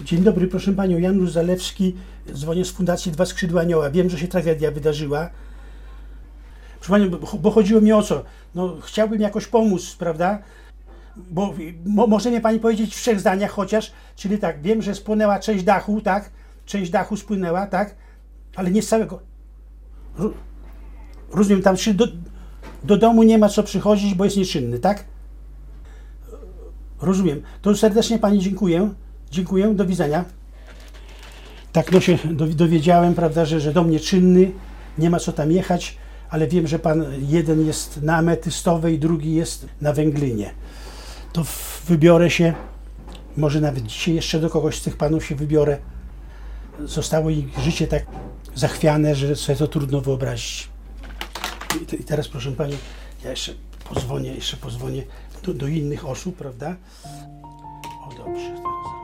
Dzień dobry, proszę panią, Janusz Zalewski, dzwonię z Fundacji Dwa Skrzydła Anioła. Wiem, że się tragedia wydarzyła. Proszę panią, bo chodziło mi o co? No, chciałbym jakoś pomóc, prawda? Bo może mnie pani powiedzieć w 3 zdaniach chociaż, czyli tak, wiem, że spłonęła część dachu, tak? Część dachu spłynęła, tak? Ale nie z całego. Rozumiem, tam do domu nie ma co przychodzić, bo jest nieczynny, tak? Rozumiem. To serdecznie pani dziękuję. Dziękuję, do widzenia. Tak, no się dowiedziałem, prawda, że dom nieczynny, nie ma co tam jechać, ale wiem, że pan jeden jest na Ametystowej, drugi jest na Węglinie. To wybiorę się, może nawet dzisiaj jeszcze do kogoś z tych panów się wybiorę. Zostało ich życie tak zachwiane, że sobie to trudno wyobrazić. I teraz, proszę pani, ja jeszcze pozwonię do innych osób, prawda? O, dobrze.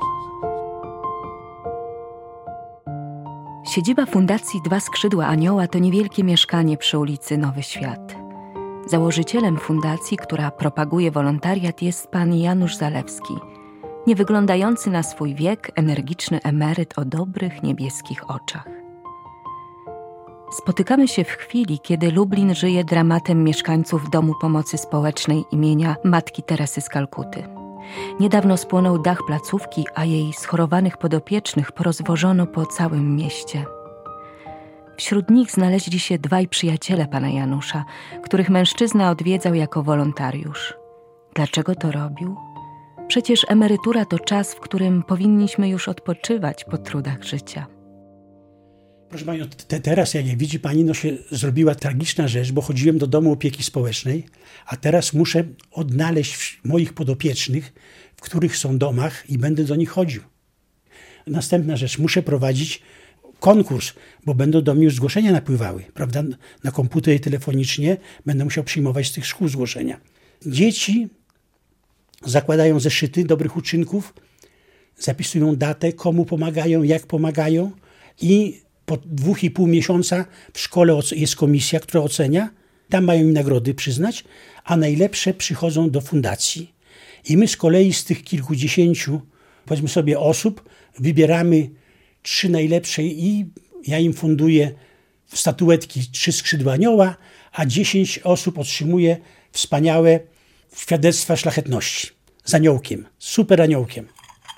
Siedziba Fundacji Dwa Skrzydła Anioła to niewielkie mieszkanie przy ulicy Nowy Świat. Założycielem fundacji, która propaguje wolontariat, jest pan Janusz Zalewski, niewyglądający na swój wiek, energiczny emeryt o dobrych, niebieskich oczach. Spotykamy się w chwili, kiedy Lublin żyje dramatem mieszkańców Domu Pomocy Społecznej imienia Matki Teresy z Kalkuty. Niedawno spłonął dach placówki, a jej schorowanych podopiecznych porozwożono po całym mieście. Wśród nich znaleźli się 2 przyjaciele pana Janusza, których mężczyzna odwiedzał jako wolontariusz. Dlaczego to robił? Przecież emerytura to czas, w którym powinniśmy już odpoczywać po trudach życia. Proszę panią, teraz jak widzi pani, no się zrobiła tragiczna rzecz, bo chodziłem do domu opieki społecznej, a teraz muszę odnaleźć moich podopiecznych, w których są domach i będę do nich chodził. Następna rzecz, muszę prowadzić konkurs, bo będą do mnie już zgłoszenia napływały, prawda? Na komputer i telefonicznie będę musiał przyjmować z tych szkół zgłoszenia. Dzieci zakładają zeszyty dobrych uczynków, zapisują datę, komu pomagają, jak pomagają i po 2,5 miesiąca w szkole jest komisja, która ocenia. Tam mają im nagrody przyznać, a najlepsze przychodzą do fundacji. I my z kolei z tych kilkudziesięciu, powiedzmy sobie, osób wybieramy 3 najlepsze i ja im funduję statuetki 3 skrzydła anioła, a 10 osób otrzymuje wspaniałe świadectwa szlachetności z aniołkiem, super aniołkiem.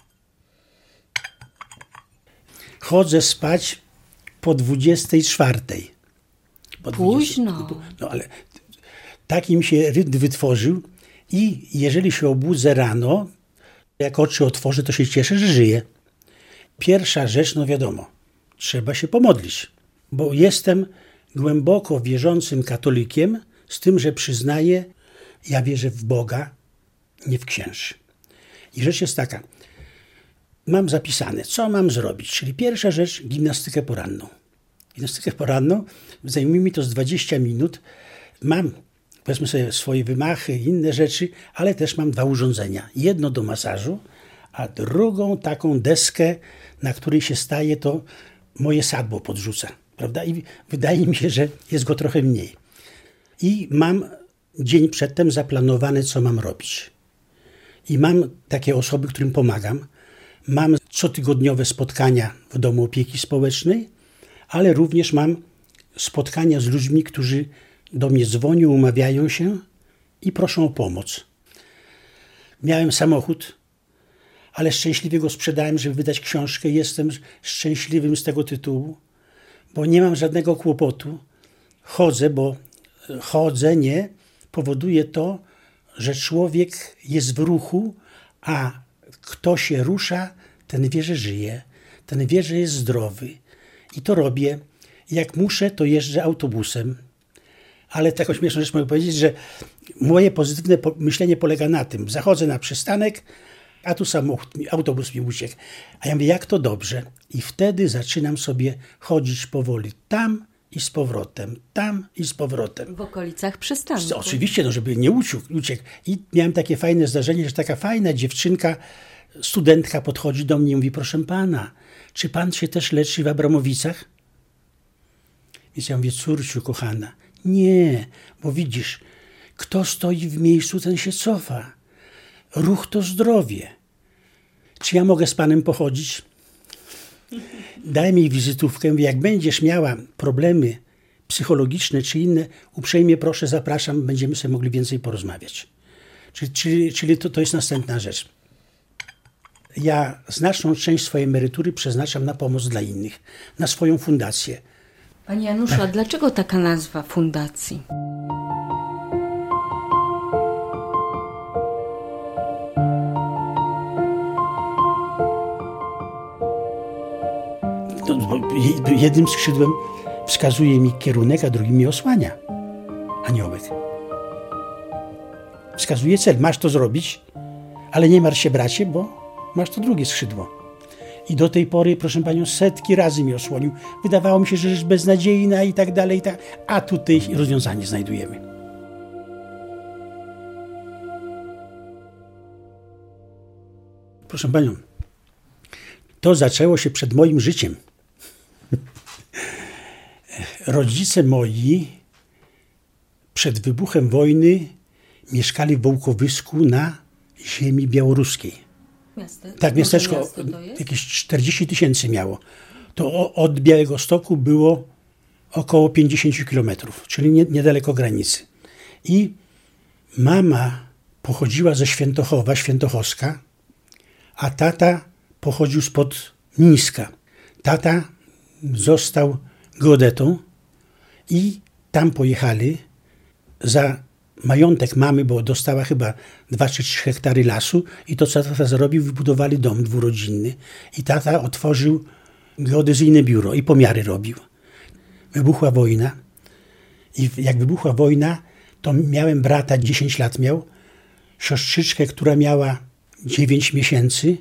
Chodzę spać po 24. Późno. No ale tak im się rytm wytworzył i jeżeli się obudzę rano, jak oczy otworzę, to się cieszę, że żyję. Pierwsza rzecz, no wiadomo, trzeba się pomodlić, bo jestem głęboko wierzącym katolikiem, z tym, że przyznaję, ja wierzę w Boga, nie w księży. I rzecz jest taka, mam zapisane, co mam zrobić, czyli pierwsza rzecz, gimnastykę poranną. Gimnastykę poranną, zajmuje mi to z 20 minut, mam, powiedzmy sobie, swoje wymachy, inne rzeczy, ale też mam 2 urządzenia. Jedno do masażu, a drugą taką deskę, na której się staje, to moje sadło podrzuca, prawda? I wydaje mi się, że jest go trochę mniej. I mam dzień przedtem zaplanowane, co mam robić. I mam takie osoby, którym pomagam. Mam cotygodniowe spotkania w Domu Opieki Społecznej, ale również mam spotkania z ludźmi, którzy do mnie dzwonią, umawiają się i proszą o pomoc. Miałem samochód, ale szczęśliwie go sprzedałem, żeby wydać książkę. Jestem szczęśliwym z tego tytułu, bo nie mam żadnego kłopotu. Chodzenie powoduje to, że człowiek jest w ruchu, a kto się rusza, ten wie, że żyje, ten wie, że jest zdrowy. I to robię. Jak muszę, to jeżdżę autobusem. Ale taką śmieszną rzecz mogę powiedzieć, że moje pozytywne myślenie polega na tym. Zachodzę na przystanek, a tu samochód, autobus mi uciekł. A ja mówię, jak to dobrze. I wtedy zaczynam sobie chodzić powoli tam i z powrotem, tam i z powrotem. W okolicach przystanku. Oczywiście, no, żeby nie uciekł. I miałem takie fajne zdarzenie, że taka fajna dziewczynka, studentka podchodzi do mnie i mówi, proszę pana, czy pan się też leczy w Abramowicach? Więc ja mówię, córciu kochana, nie, bo widzisz, kto stoi w miejscu, ten się cofa. Ruch to zdrowie. Czy ja mogę z panem pochodzić? Dałem jej wizytówkę, mówię, jak będziesz miała problemy psychologiczne czy inne, uprzejmie proszę, zapraszam, będziemy sobie mogli więcej porozmawiać. Czyli to jest następna rzecz. Ja znaczną część swojej emerytury przeznaczam na pomoc dla innych, na swoją fundację. Panie Januszu, a dlaczego taka nazwa fundacji? Jednym skrzydłem wskazuje mi kierunek, a drugim mi osłania. Aniołek. Wskazuje cel. Masz to zrobić, ale nie martw się, bracie, bo masz to drugie skrzydło. I do tej pory, proszę panią, setki razy mi osłonił. Wydawało mi się, że rzecz beznadziejna i tak dalej, a tutaj rozwiązanie znajdujemy. Proszę panią, to zaczęło się przed moim życiem. Rodzice moi przed wybuchem wojny mieszkali w Wołkowysku na ziemi białoruskiej. Tak, miasteczko jakieś 40 000 miało. To od Białegostoku było około 50 kilometrów, czyli niedaleko granicy. I mama pochodziła ze Świętochowa, Świętochowska, a tata pochodził spod Mińska. Tata został geodetą i tam pojechali za majątek mamy, bo dostała chyba 2 czy 3 hektary lasu i to, co tata zarobił, wybudowali dom dwurodzinny i tata otworzył geodezyjne biuro i pomiary robił. Wybuchła wojna i jak wybuchła wojna, to miałem brata, 10 lat miał, siostrzyczkę, która miała 9 miesięcy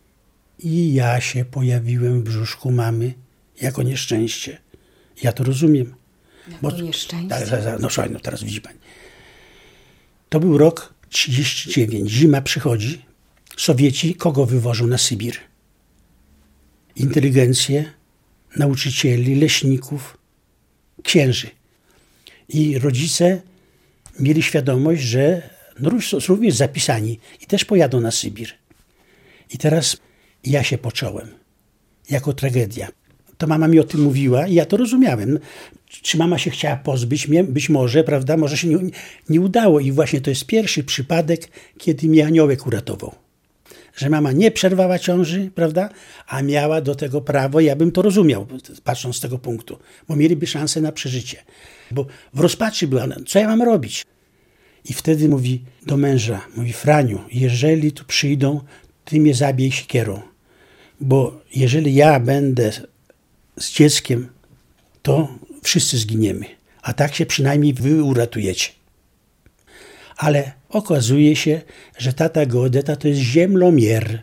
i ja się pojawiłem w brzuszku mamy jako nieszczęście. Ja to rozumiem. Jako nieszczęście? No słuchaj, no teraz widzi pani. To był rok 39. Zima przychodzi. Sowieci kogo wywożą na Sybir? Inteligencję, nauczycieli, leśników, księży. I rodzice mieli świadomość, że są również zapisani i też pojadą na Sybir. I teraz ja się począłem jako tragedia. To mama mi o tym mówiła i ja to rozumiałem. Czy mama się chciała pozbyć mnie? Być może, prawda? Może się nie udało. I właśnie to jest pierwszy przypadek, kiedy mnie aniołek uratował. Że mama nie przerwała ciąży, prawda? A miała do tego prawo. Ja bym to rozumiał, patrząc z tego punktu. Bo mieliby szansę na przeżycie. Bo w rozpaczy była, co ja mam robić? I wtedy mówi do męża, mówi: Franiu, jeżeli tu przyjdą, ty mnie zabij siekierą. Bo jeżeli ja będę z dzieckiem, to wszyscy zginiemy. A tak się przynajmniej wy uratujecie. Ale okazuje się, że tata geodeta to jest ziemlomier.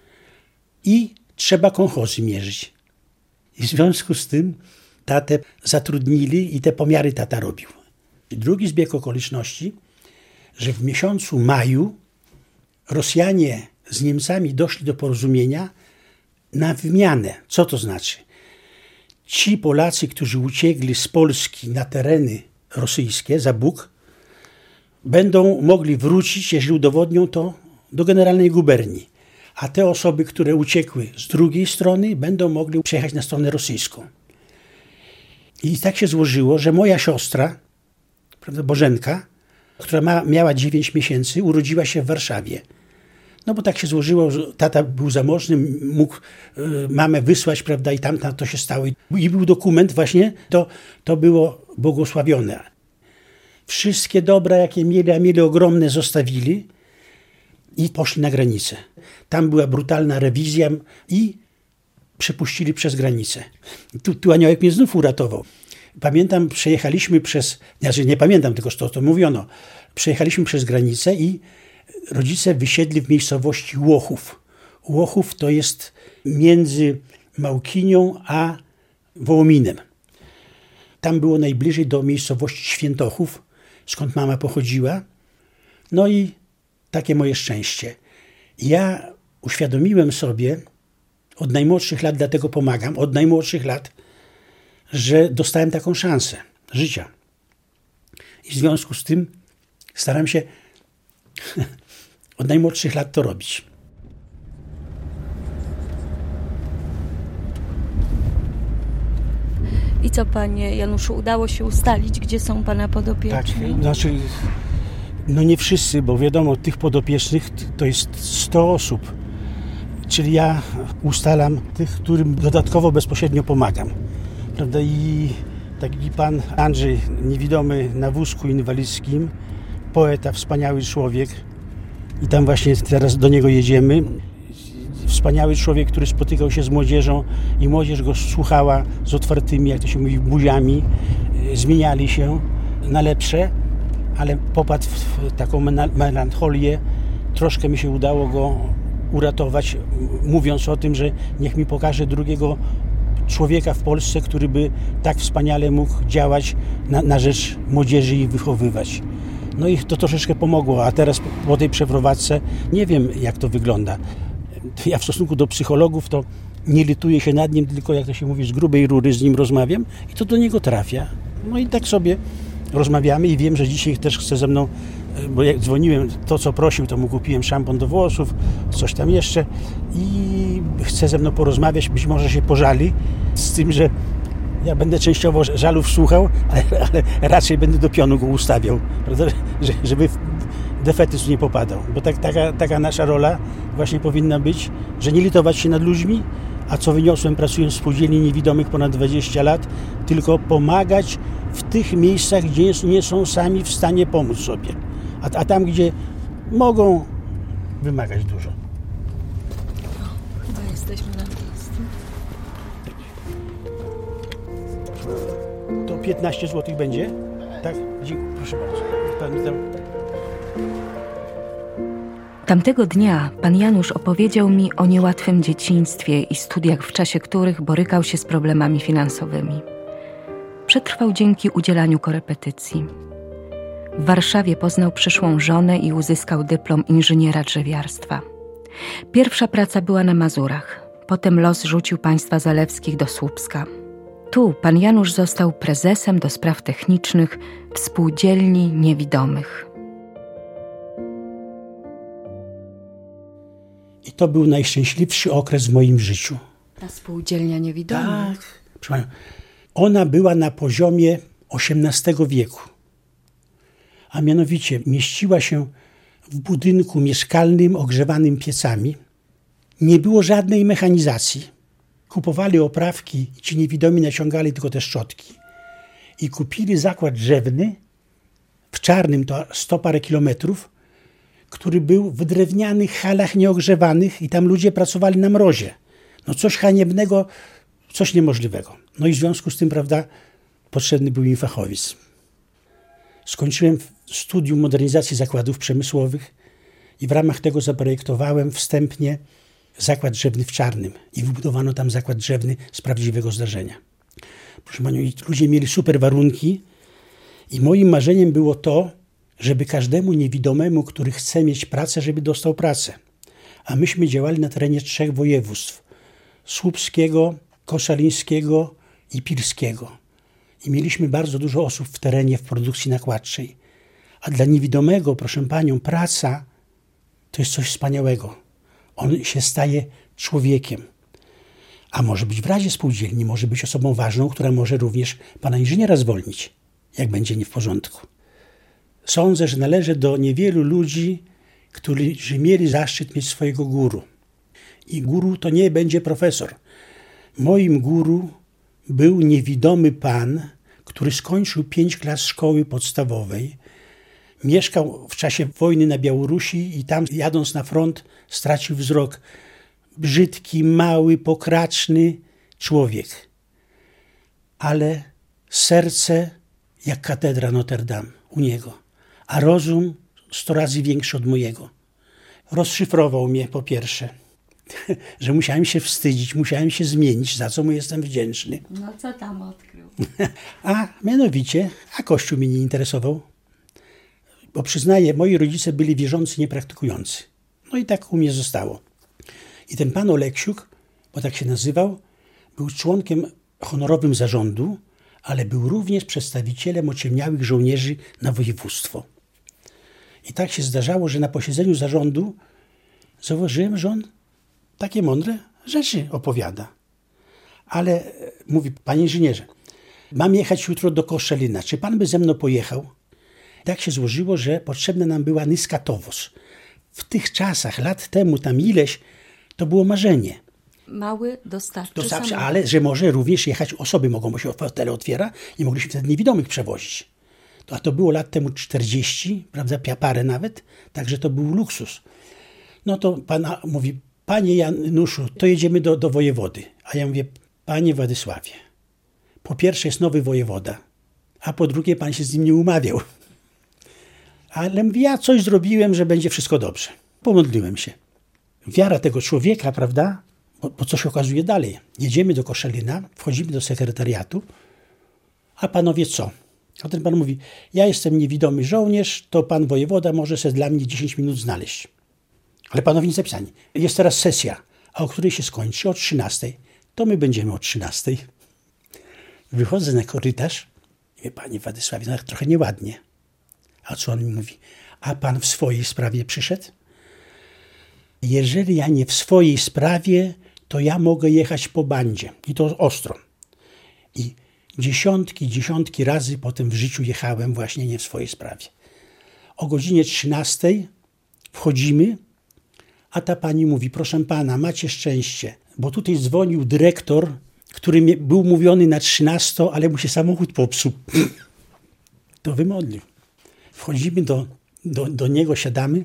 I trzeba kołchozy mierzyć. I w związku z tym tatę zatrudnili i te pomiary tata robił. I drugi zbieg okoliczności, że w miesiącu maju Rosjanie z Niemcami doszli do porozumienia na wymianę. Co to znaczy? Ci Polacy, którzy uciekli z Polski na tereny rosyjskie za Bóg, będą mogli wrócić, jeżeli udowodnią to, do generalnej guberni. A te osoby, które uciekły z drugiej strony, będą mogli przejechać na stronę rosyjską. I tak się złożyło, że moja siostra, prawda, Bożenka, która miała 9 miesięcy, urodziła się w Warszawie. No bo tak się złożyło, że tata był zamożny, mógł mamę wysłać, prawda, i tam to się stało. I był dokument właśnie, to było błogosławione. Wszystkie dobra, jakie mieli, a mieli ogromne, zostawili i poszli na granicę. Tam była brutalna rewizja i przepuścili przez granicę. Tu aniołek mnie znów uratował. Pamiętam, przejechaliśmy nie pamiętam, tylko to mówiono. Przejechaliśmy przez granicę i rodzice wysiedli w miejscowości Łochów. Łochów to jest między Małkinią a Wołominem. Tam było najbliżej do miejscowości Świętochów, skąd mama pochodziła. No i takie moje szczęście. Ja uświadomiłem sobie od najmłodszych lat, dlatego pomagam, od najmłodszych lat, że dostałem taką szansę życia. I w związku z tym staram się od najmłodszych lat to robić. I co, panie Januszu, udało się ustalić, gdzie są pana podopieczni? Tak, znaczy, no nie wszyscy, bo wiadomo, tych podopiecznych to jest 100 osób. Czyli ja ustalam tych, którym dodatkowo bezpośrednio pomagam. Prawda? I taki pan Andrzej, niewidomy na wózku inwalidzkim, poeta, wspaniały człowiek. I tam właśnie teraz do niego jedziemy. Wspaniały człowiek, który spotykał się z młodzieżą i młodzież go słuchała z otwartymi, jak to się mówi, buziami. Zmieniali się na lepsze, ale popadł w taką melancholię. Troszkę mi się udało go uratować, mówiąc o tym, że niech mi pokaże drugiego człowieka w Polsce, który by tak wspaniale mógł działać na rzecz młodzieży i wychowywać. No i to troszeczkę pomogło, a teraz po tej przeprowadzce nie wiem, jak to wygląda. Ja w stosunku do psychologów to nie lituję się nad nim, tylko jak to się mówi, z grubej rury z nim rozmawiam i to do niego trafia. No i tak sobie rozmawiamy i wiem, że dzisiaj też chce ze mną, bo jak dzwoniłem, to co prosił, to mu kupiłem szampon do włosów, coś tam jeszcze i chce ze mną porozmawiać, być może się pożali, z tym, że ja będę częściowo żalów słuchał, ale raczej będę do pionu go ustawiał, prawda? Żeby w defetyzm nie popadał, bo taka nasza rola właśnie powinna być, że nie litować się nad ludźmi, a co wyniosłem pracując w spółdzielni niewidomych ponad 20 lat, tylko pomagać w tych miejscach, gdzie nie są sami w stanie pomóc sobie, a tam, gdzie mogą wymagać dużo. Chyba jesteśmy na miejscu. To 15 zł będzie? Tak? Dziękuję, proszę bardzo. Pan mi tam... Tamtego dnia pan Janusz opowiedział mi o niełatwym dzieciństwie i studiach, w czasie których borykał się z problemami finansowymi. Przetrwał dzięki udzielaniu korepetycji. W Warszawie poznał przyszłą żonę i uzyskał dyplom inżyniera drzewiarstwa. Pierwsza praca była na Mazurach. Potem los rzucił państwa zalewskich do Słupska. Tu pan Janusz został prezesem do spraw technicznych w Spółdzielni Niewidomych. I to był najszczęśliwszy okres w moim życiu. Ta Spółdzielnia Niewidomych? Tak. Proszę, ona była na poziomie XVIII wieku. A mianowicie mieściła się w budynku mieszkalnym ogrzewanym piecami. Nie było żadnej mechanizacji. Kupowali oprawki, ci niewidomi naciągali tylko te szczotki. I kupili zakład drzewny, w Czarnym to 100 parę kilometrów, który był w drewnianych halach nieogrzewanych i tam ludzie pracowali na mrozie. No coś haniebnego, coś niemożliwego. No i w związku z tym, prawda, potrzebny był im fachowiec. Skończyłem studium modernizacji zakładów przemysłowych i w ramach tego zaprojektowałem wstępnie zakład drzewny w Czarnym i wybudowano tam zakład drzewny z prawdziwego zdarzenia. Proszę panią, ludzie mieli super warunki i moim marzeniem było to, żeby każdemu niewidomemu, który chce mieć pracę, żeby dostał pracę. A myśmy działali na terenie 3 województw. Słupskiego, koszalińskiego i pilskiego. I mieliśmy bardzo dużo osób w terenie, w produkcji nakładczej. A dla niewidomego, proszę panią, praca to jest coś wspaniałego. On się staje człowiekiem. A może być w Radzie Spółdzielni, może być osobą ważną, która może również pana inżyniera zwolnić, jak będzie nie w porządku. Sądzę, że należę do niewielu ludzi, którzy mieli zaszczyt mieć swojego guru. I guru to nie będzie profesor. Moim guru był niewidomy pan, który skończył 5 klas szkoły podstawowej. Mieszkał w czasie wojny na Białorusi i tam, jadąc na front, stracił wzrok. Brzydki, mały, pokraczny człowiek. Ale serce jak katedra Notre Dame u niego, a rozum 100 razy większy od mojego. Rozszyfrował mnie po pierwsze, że musiałem się wstydzić, musiałem się zmienić, za co mu jestem wdzięczny. No co tam odkrył? A mianowicie, Kościół mnie nie interesował, bo przyznaję, moi rodzice byli wierzący, niepraktykujący. No i tak u mnie zostało. I ten pan Oleksiuk, bo tak się nazywał, był członkiem honorowym zarządu, ale był również przedstawicielem ociemniałych żołnierzy na województwo. I tak się zdarzało, że na posiedzeniu zarządu zauważyłem, że on takie mądre rzeczy opowiada. Ale mówi, panie inżynierze, mam jechać jutro do Koszalina, czy pan by ze mną pojechał? Tak się złożyło, że potrzebna nam była Nyska Towos. W tych czasach, lat temu, tam ileś, to było marzenie. Mały dostawczy samochód. Ale że może również jechać osoby, mogą, bo się hotele otwiera i mogliśmy wtedy niewidomych przewozić. A to było lat temu 40, prawda, parę nawet, także to był luksus. No to pan mówi, panie Januszu, to jedziemy do wojewody. A ja mówię, panie Władysławie, po pierwsze jest nowy wojewoda, a po drugie pan się z nim nie umawiał. Ale mówię, ja coś zrobiłem, że będzie wszystko dobrze. Pomodliłem się. Wiara tego człowieka, prawda, bo co się okazuje dalej. Jedziemy do Koszalina, wchodzimy do sekretariatu, a panowie co? A ten pan mówi, ja jestem niewidomy żołnierz, to pan wojewoda może sobie dla mnie 10 minut znaleźć. Ale panowie nie zapisani. Jest teraz sesja, a o której się skończy? O 13. To my będziemy o 13. Wychodzę na korytarz i mówię, panie Władysławie, no trochę nieładnie. A co on mi mówi? A pan w swojej sprawie przyszedł? Jeżeli ja nie w swojej sprawie, to ja mogę jechać po bandzie. I to ostro. I dziesiątki razy potem w życiu jechałem właśnie nie w swojej sprawie. O godzinie 13 wchodzimy, a ta pani mówi, proszę pana, macie szczęście, bo tutaj dzwonił dyrektor, który był mówiony na 13, ale mu się samochód popsuł. To wymodlił. Wchodzimy do niego, siadamy.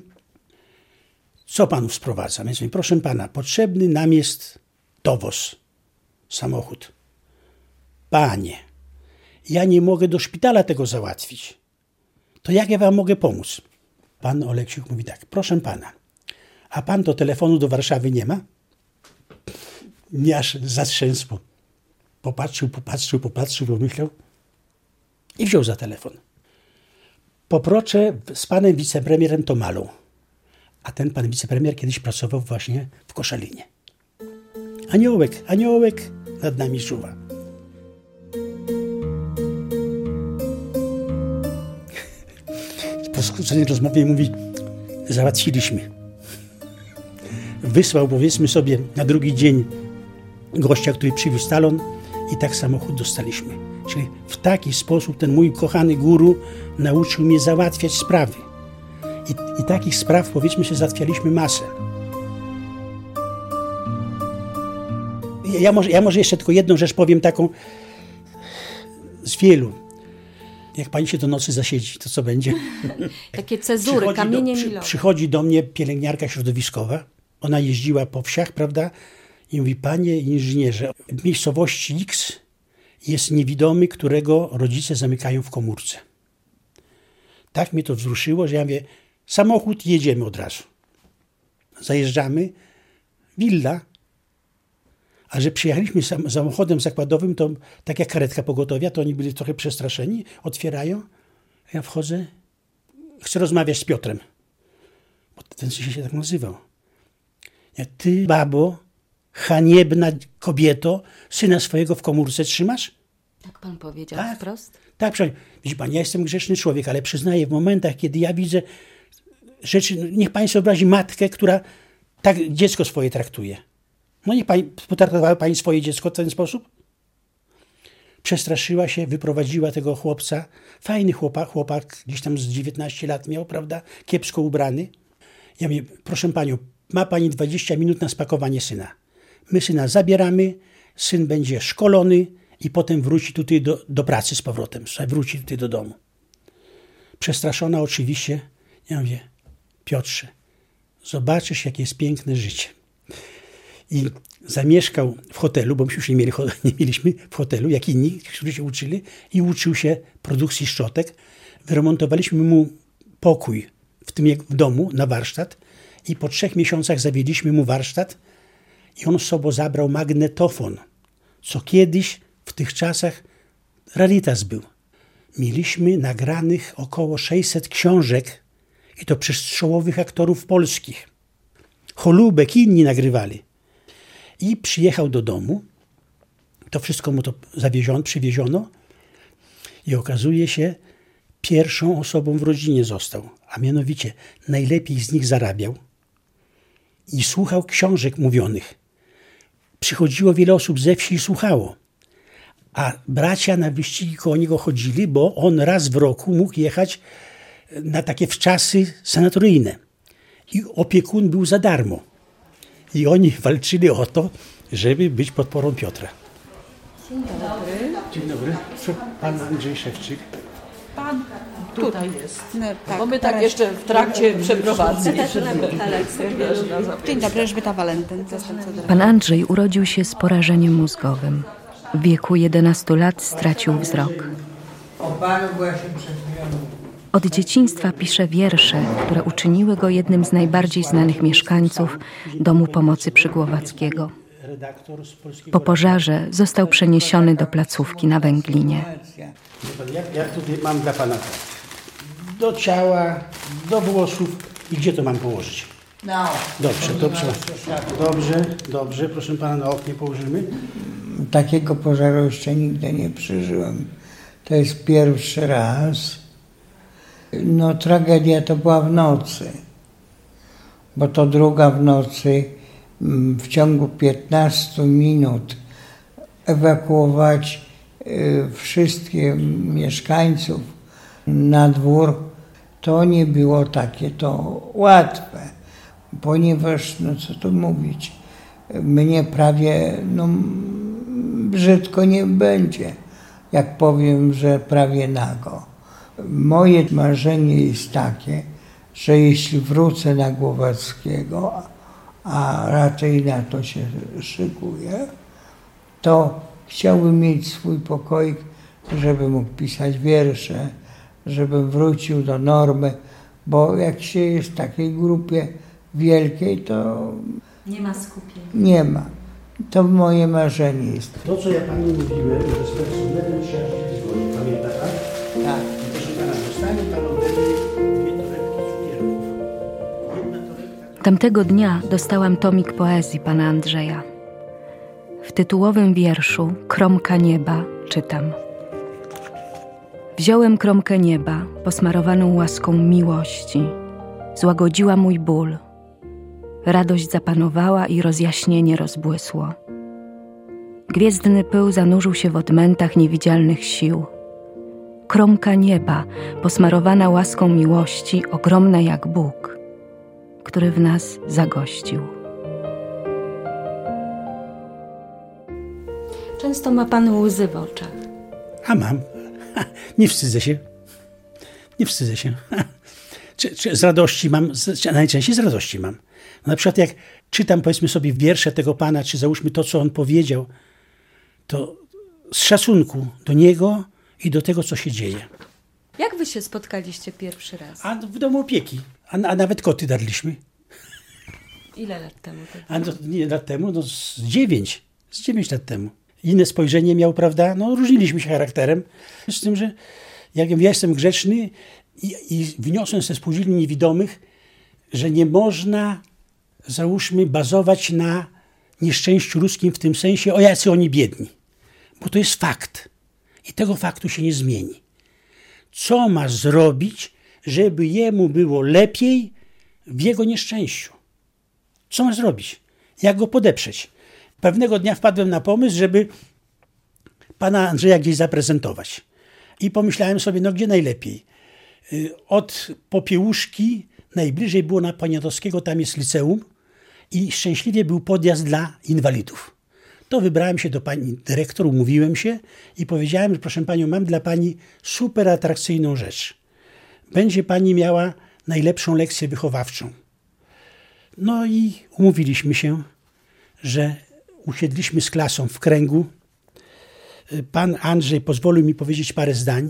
Co panu sprowadza? Więc mówi, proszę pana, potrzebny nam jest dowóz, samochód. Panie, ja nie mogę do szpitala tego załatwić. To jak ja wam mogę pomóc? Pan Oleksiuk mówi tak, proszę pana, a pan do telefonu do Warszawy nie ma? Mnie aż zatrzęsło. Popatrzył, pomyślał i wziął za telefon. Poproszę z panem wicepremierem Tomalą. A ten pan wicepremier kiedyś pracował właśnie w Koszalinie. Aniołek nad nami czuwa. Po skróconej rozmowie mówi, załatwiliśmy. Wysłał, powiedzmy sobie, na drugi dzień gościa, który przywiózł talon i tak samochód dostaliśmy. Czyli w taki sposób ten mój kochany guru nauczył mnie załatwiać sprawy. I takich spraw, powiedzmy się, załatwialiśmy masę. Ja może jeszcze tylko jedną rzecz powiem taką z wielu. Jak pani się do nocy zasiedzi, to co będzie? Takie cezury, kamienie milowe. Przychodzi do mnie pielęgniarka środowiskowa. Ona jeździła po wsiach, prawda? I mówi, panie inżynierze, w miejscowości X jest niewidomy, którego rodzice zamykają w komórce. Tak mnie to wzruszyło, że ja mówię, samochód, jedziemy od razu. Zajeżdżamy, willa, a że przyjechaliśmy samochodem zakładowym, to tak jak karetka pogotowia, to oni byli trochę przestraszeni, otwierają, ja wchodzę, chcę rozmawiać z Piotrem, bo ten się tak nazywał. Ja, ty, babo, haniebna kobieto, syna swojego w komórce trzymasz? Tak pan powiedział tak, wprost? Tak, widzi pan, ja jestem grzeszny człowiek, ale przyznaję, w momentach, kiedy ja widzę rzeczy, niech pani sobie wyobrazi matkę, która tak dziecko swoje traktuje. No niech pani, potraktowała pani swoje dziecko w ten sposób? Przestraszyła się, wyprowadziła tego chłopca. Fajny chłopak, gdzieś tam z 19 lat miał, prawda, kiepsko ubrany. Ja mówię, proszę panią, ma pani 20 minut na spakowanie syna. My syna zabieramy, syn będzie szkolony i potem wróci tutaj do pracy z powrotem. Wróci tutaj do domu. Przestraszona oczywiście. Ja mówię, Piotrze, zobaczysz, jakie jest piękne życie. I zamieszkał w hotelu, bo myśmy już nie mieliśmy w hotelu, jak inni, którzy się uczyli, i uczył się produkcji szczotek. Wyremontowaliśmy mu pokój w domu na warsztat i po 3 miesiącach zawiedliśmy mu warsztat i on z sobą zabrał magnetofon, co kiedyś w tych czasach rarytas był. Mieliśmy nagranych około 600 książek i to przez czołowych aktorów polskich. Holubek, inni nagrywali. I przyjechał do domu, to wszystko mu to przywieziono i okazuje się, pierwszą osobą w rodzinie został, a mianowicie najlepiej z nich zarabiał i słuchał książek mówionych. Przychodziło wiele osób ze wsi i słuchało, A bracia na wyścigi koło niego chodzili, bo on raz w roku mógł jechać na takie wczasy sanatoryjne. I opiekun był za darmo. I oni walczyli o to, żeby być podporą Piotra. Dzień dobry. Dzień dobry. Pan Andrzej Szewczyk. Pan tutaj jest. No, tak, Bo my tak jeszcze w trakcie przeprowadzki. Dzień dobry, Elżbieta Walentyn, zastępca dyrektora. Pan Andrzej urodził się z porażeniem mózgowym. W wieku 11 lat stracił wzrok. Od dzieciństwa pisze wiersze, które uczyniły go jednym z najbardziej znanych mieszkańców Domu Pomocy Przygłowackiego. Po pożarze został przeniesiony do placówki na Węglinie. Ja tutaj mam dla pana tak. Do ciała, do włosów i gdzie to mam położyć? Dobrze, proszę pana, na oknie położymy. Takiego pożaru jeszcze nigdy nie przeżyłem. To jest pierwszy raz. No tragedia to była w nocy, bo to druga w nocy. W ciągu 15 minut ewakuować wszystkich mieszkańców na dwór, to nie było takie to łatwe, ponieważ, no co tu mówić, mnie prawie, no brzydko nie będzie, jak powiem, że prawie nago. Moje marzenie jest takie, że jeśli wrócę na Głowackiego, a raczej na to się szykuję, to chciałbym mieć swój pokoik, żeby mógł pisać wiersze, żebym wrócił do normy, bo jak się jest w takiej grupie wielkiej, to Nie ma skupienia. nie ma. To moje marzenie jest. To, co ja panu mówiłem, że z personelem trzeba się zgodzić. Pamięta pan? Tak. Proszę pana, dostanie pan ode mnie 2 torebki cukierków. 1 torebka... Tamtego dnia dostałam tomik poezji pana Andrzeja. W tytułowym wierszu Kromka nieba czytam. Wziąłem kromkę nieba, posmarowaną łaską miłości. Złagodziła mój ból. Radość zapanowała i rozjaśnienie rozbłysło. Gwiezdny pył zanurzył się w odmętach niewidzialnych sił. Kromka nieba, posmarowana łaską miłości, ogromna jak Bóg, który w nas zagościł. Często ma pan łzy w oczach. A mam. Nie wstydzę się. Nie wstydzę się. Czy z radości mam? Najczęściej z radości mam. Na przykład jak czytam, powiedzmy sobie, wiersze tego pana, czy załóżmy to, co on powiedział, to z szacunku do niego i do tego, co się dzieje. Jak wy się spotkaliście pierwszy raz? A w domu opieki. A nawet koty darliśmy. Ile lat temu? A nie lat temu? No z 9 lat temu. Inne spojrzenie miał, prawda? No różniliśmy się charakterem. Z tym, że jak ja jestem grzeczny i wniosłem ze spółdzielni niewidomych, że nie można, załóżmy, bazować na nieszczęściu ludzkim w tym sensie, o jacy oni biedni. Bo to jest fakt. I tego faktu się nie zmieni. Co masz zrobić, żeby jemu było lepiej w jego nieszczęściu? Co masz zrobić? Jak go podeprzeć? Pewnego dnia wpadłem na pomysł, żeby pana Andrzeja gdzieś zaprezentować. I pomyślałem sobie, no gdzie najlepiej? Od Popiełuszki najbliżej było na Poniatowskiego, tam jest liceum i szczęśliwie był podjazd dla inwalidów. To wybrałem się do pani dyrektor, umówiłem się i powiedziałem, że proszę panią, mam dla pani super atrakcyjną rzecz. Będzie pani miała najlepszą lekcję wychowawczą. No i umówiliśmy się, że usiedliśmy z klasą w kręgu. Pan Andrzej pozwolił mi powiedzieć parę zdań.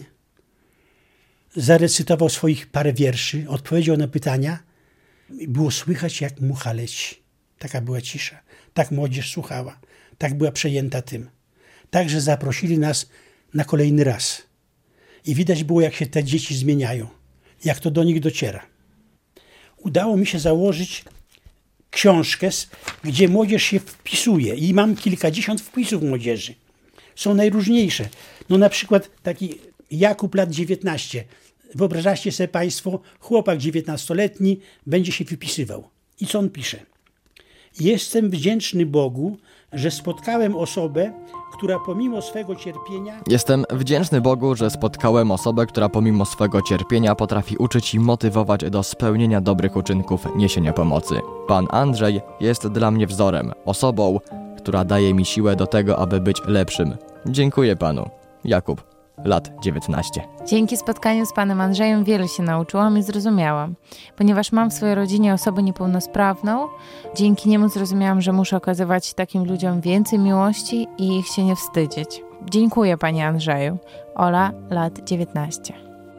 Zarecytował swoich parę wierszy, odpowiedział na pytania. Było słychać, jak mucha leci. Taka była cisza. Tak młodzież słuchała. Tak była przejęta tym. Także zaprosili nas na kolejny raz. I widać było, jak się te dzieci zmieniają. Jak to do nich dociera. Udało mi się założyć książkę, gdzie młodzież się wpisuje. I mam kilkadziesiąt wpisów młodzieży. Są najróżniejsze. No na przykład taki Jakub, lat 19. Wyobrażacie sobie państwo, chłopak 19-letni będzie się wypisywał. I co on pisze? Jestem wdzięczny Bogu, że spotkałem osobę, która pomimo swego cierpienia... Jestem wdzięczny Bogu, że spotkałem osobę, która pomimo swego cierpienia potrafi uczyć i motywować do spełnienia dobrych uczynków niesienia pomocy. Pan Andrzej jest dla mnie wzorem, osobą, która daje mi siłę do tego, aby być lepszym. Dziękuję panu. Jakub, lat 19. Dzięki spotkaniu z panem Andrzejem wiele się nauczyłam i zrozumiałam. Ponieważ mam w swojej rodzinie osobę niepełnosprawną, dzięki niemu zrozumiałam, że muszę okazywać takim ludziom więcej miłości i ich się nie wstydzić. Dziękuję panie Andrzeju. Ola, lat 19.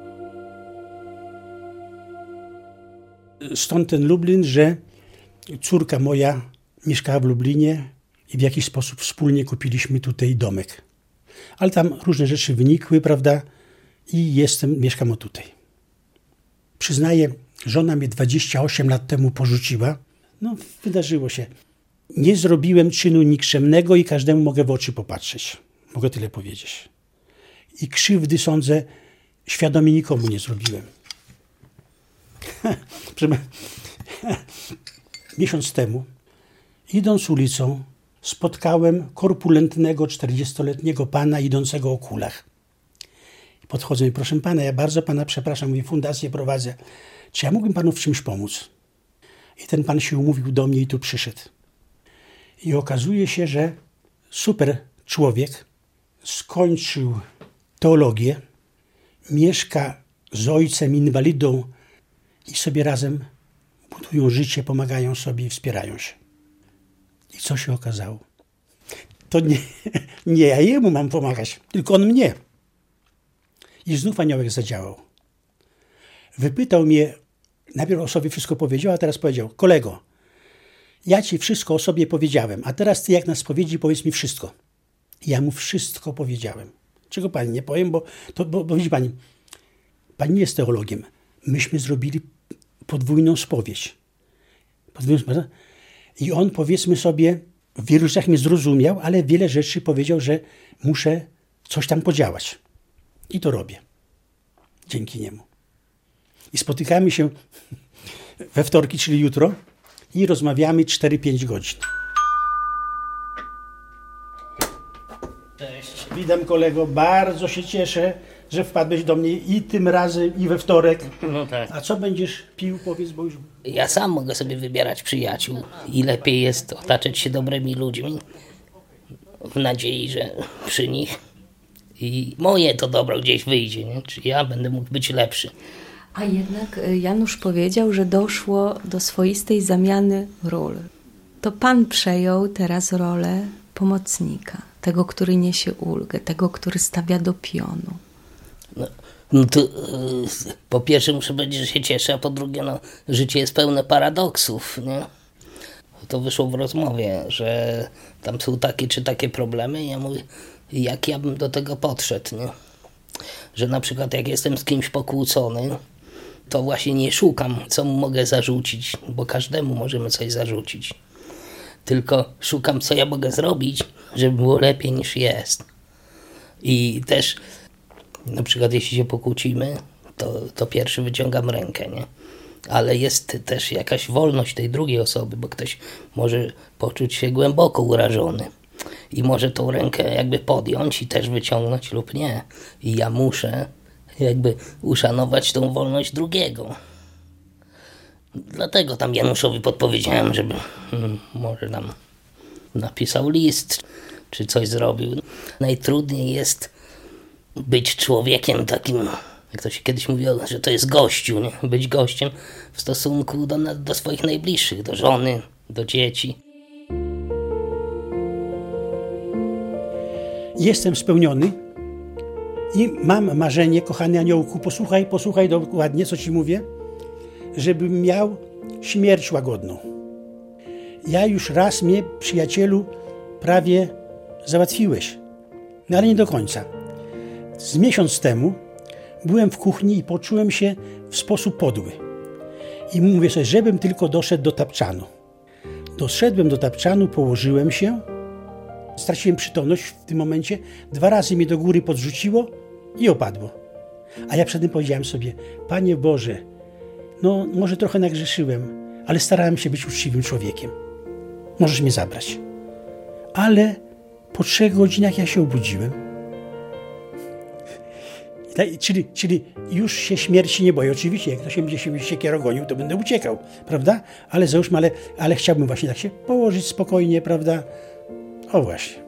Stąd ten Lublin, że córka moja mieszkała w Lublinie i w jakiś sposób wspólnie kupiliśmy tutaj domek. Ale tam różne rzeczy wynikły, prawda? I mieszkam tutaj. Przyznaję, żona mnie 28 lat temu porzuciła. No, wydarzyło się. Nie zrobiłem czynu nikczemnego i każdemu mogę w oczy popatrzeć. Mogę tyle powiedzieć. I krzywdy, sądzę, świadomie nikomu nie zrobiłem. Miesiąc temu, idąc ulicą, spotkałem korpulentnego 40-letniego pana idącego o kulach. Podchodzę i proszę pana, ja bardzo pana przepraszam, mówię, fundację prowadzę. Czy ja mógłbym panu w czymś pomóc? I ten pan się umówił do mnie i tu przyszedł. I okazuje się, że super człowiek, skończył teologię, mieszka z ojcem inwalidą i sobie razem budują życie, pomagają sobie i wspierają się. I co się okazało? To nie ja jemu mam pomagać, tylko on mnie. I znów aniołek zadziałał. Wypytał mnie, najpierw o sobie wszystko powiedział, a teraz powiedział: kolego, ja ci wszystko o sobie powiedziałem, a teraz ty jak na spowiedzi powiedz mi wszystko. I ja mu wszystko powiedziałem. Czego pani nie powiem, bo widzi pani, pani nie jest teologiem. Myśmy zrobili podwójną spowiedź. I on, powiedzmy sobie, w wielu rzeczach mnie zrozumiał, ale wiele rzeczy powiedział, że muszę coś tam podziałać. I to robię. Dzięki niemu. I spotykamy się we wtorki, czyli jutro, i rozmawiamy 4-5 godzin. Cześć. Witam kolego, bardzo się cieszę, że wpadłeś do mnie i tym razem, i we wtorek. No tak. A co będziesz pił, powiedz, bo już... Ja sam mogę sobie wybierać przyjaciół i lepiej jest otaczać się dobrymi ludźmi w nadziei, że przy nich i moje to dobro gdzieś wyjdzie, nie? Czy ja będę mógł być lepszy. A jednak Janusz powiedział, że doszło do swoistej zamiany ról. To pan przejął teraz rolę pomocnika, tego, który niesie ulgę, tego, który stawia do pionu. No to po pierwsze muszę powiedzieć, że się cieszę, a po drugie, no, życie jest pełne paradoksów, nie? To wyszło w rozmowie, że tam są takie czy takie problemy i ja mówię, jak ja bym do tego podszedł, nie? Że na przykład jak jestem z kimś pokłócony, to właśnie nie szukam, co mu mogę zarzucić, bo każdemu możemy coś zarzucić. Tylko szukam, co ja mogę zrobić, żeby było lepiej niż jest. I też na przykład jeśli się pokłócimy, to pierwszy wyciągam rękę, nie? Ale jest też jakaś wolność tej drugiej osoby, bo ktoś może poczuć się głęboko urażony i może tą rękę jakby podjąć i też wyciągnąć lub nie. I ja muszę jakby uszanować tą wolność drugiego. Dlatego tam Januszowi podpowiedziałem, żeby może nam napisał list, czy coś zrobił. Najtrudniej jest być człowiekiem takim, jak to się kiedyś mówiło, że to jest gościu, nie? Być gościem w stosunku do swoich najbliższych, do żony, do dzieci. Jestem spełniony i mam marzenie, kochany aniołku, posłuchaj dokładnie, co ci mówię, żebym miał śmierć łagodną. Ja już raz mnie, przyjacielu, prawie załatwiłeś, no ale nie do końca. Z miesiąc temu byłem w kuchni i poczułem się w sposób podły. I mówię sobie, żebym tylko doszedł do tapczanu. Doszedłem do tapczanu, położyłem się, straciłem przytomność w tym momencie, 2 razy mnie do góry podrzuciło i opadło. A ja przed tym powiedziałem sobie: Panie Boże, no może trochę nagrzeszyłem, ale starałem się być uczciwym człowiekiem. Możesz mnie zabrać. Ale Po 3 godzinach ja się obudziłem. Czyli już się śmierci nie boję. Oczywiście, jak ktoś będzie się siekierą gonił, to będę uciekał, prawda? Ale załóżmy, ale chciałbym właśnie tak się położyć spokojnie, prawda? O właśnie.